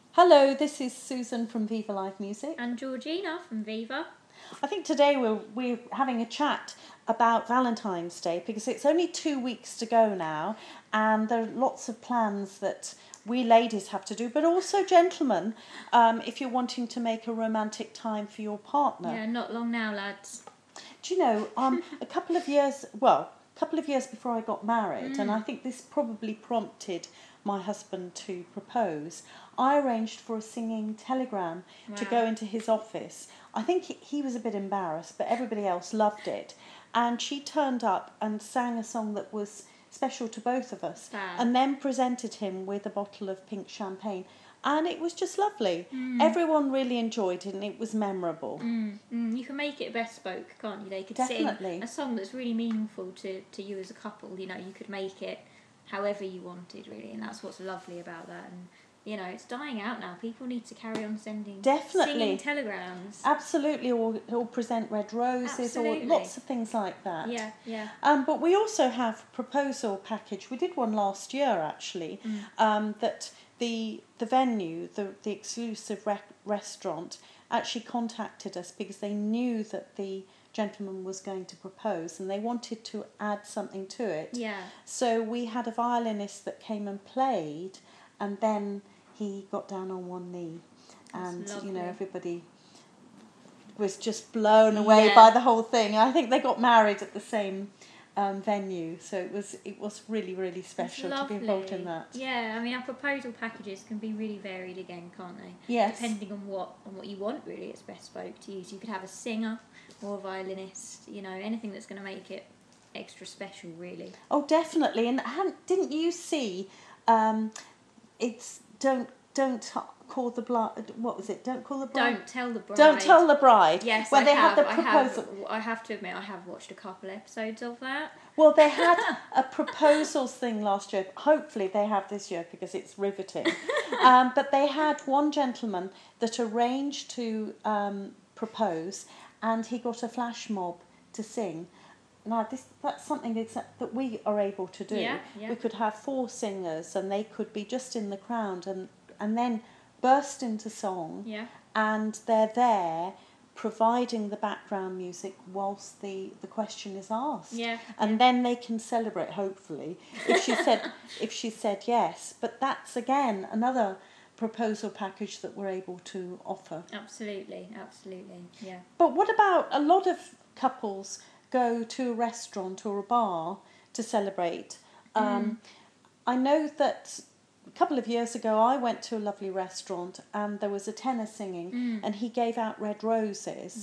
Hello, this is Susan from Viva Live Music. And Georgina from Viva. I think today we're having a chat about Valentine's Day because it's only 2 weeks to go now, and there are lots of plans that we ladies have to do, but also gentlemen, if you're wanting to make a romantic time for your partner. Yeah, not long now, lads. Do you know, a couple of years before I got married, and I think this probably prompted my husband to propose, I arranged for a singing telegram to go into his office. I think he was a bit embarrassed, but everybody else loved it. And she turned up and sang a song that was special to both of us, and then presented him with a bottle of pink champagne. And it was just lovely. Everyone really enjoyed it, and it was memorable. You can make it bespoke, can't you? They could Definitely. sing a song that's really meaningful to you as a couple. You know, you could make it however you wanted, really, and that's what's lovely about that. And you know, it's dying out now. People need to carry on singing telegrams. Absolutely, or present red roses, or lots of things like that. Yeah. But we also have a proposal package. We did one last year, actually, that the venue, the exclusive restaurant, actually contacted us because they knew that the gentleman was going to propose and they wanted to add something to it. Yeah. So we had a violinist that came and played, and then he got down on one knee. And, you know, everybody was just blown away by the whole thing. I think they got married at the same venue, so it was really, really special to be involved in that. Yeah, I mean, our proposal packages can be really varied again, can't they? Yes. Depending on what you want, really, it's bespoke to you. So you could have a singer or a violinist, you know, anything that's going to make it extra special, really. Oh, definitely. And didn't you see? It's don't call the bride. What was it? Don't call the bride. Don't tell the bride. Don't tell the bride. Yes, where they had the proposal. I have to admit, I have watched a couple episodes of that. Well, they had a proposals thing last year. Hopefully, they have this year because it's riveting. But they had one gentleman that arranged to propose, and he got a flash mob to sing. Now, that's something that we are able to do. Yeah. We could have 4 singers, and they could be just in the crowd and then burst into song. Yeah. And they're there providing the background music whilst the question is asked. Yeah. And then they can celebrate, hopefully, if she said yes. But that's, again, another proposal package that we're able to offer. Absolutely, yeah. But what about a lot of couples go to a restaurant or a bar to celebrate? I know that a couple of years ago I went to a lovely restaurant and there was a tenor singing and he gave out red roses.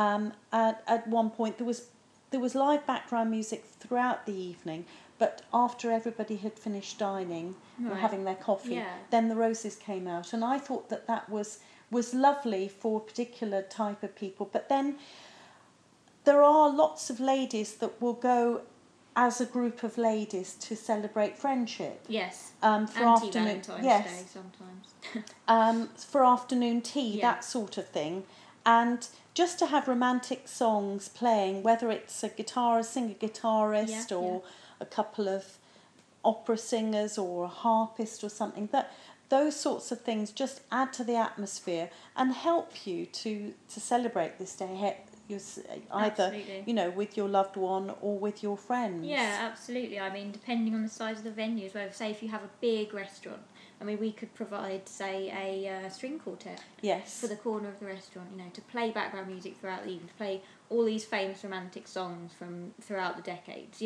At one point there was live background music throughout the evening, but after everybody had finished dining or having their coffee, then the roses came out, and I thought that was lovely for a particular type of people. But then there are lots of ladies that will go as a group of ladies to celebrate friendship. Yes. For afternoon, Day sometimes. For afternoon tea, that sort of thing, and just to have romantic songs playing, whether it's a singer-guitarist, or a couple of opera singers or a harpist or something. Those sorts of things just add to the atmosphere and help you to celebrate this day. Either with your loved one or with your friends. Yeah, absolutely. I mean, depending on the size of the venue as well. Say if you have a big restaurant, I mean, we could provide, say, a string quartet. Yes. For the corner of the restaurant, to play background music throughout the evening, to play all these famous romantic songs from throughout the decades,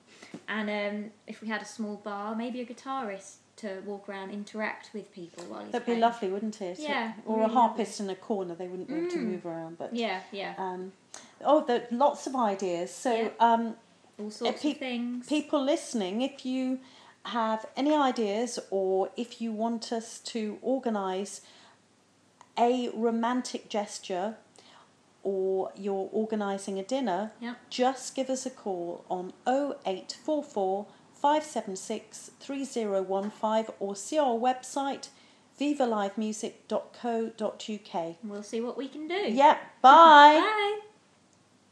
And if we had a small bar, maybe a guitarist to walk around, interact with people while he's That'd playing. be lovely, wouldn't it? Yeah. Or really a harpist in a corner. They wouldn't be able to move around, but there are lots of ideas. So all sorts of things. People listening, if you have any ideas or if you want us to organise a romantic gesture, or you're organising a dinner, just give us a call on 0844 576 3015 or see our website vivalivemusic.co.uk. We'll see what we can do. Bye. Bye.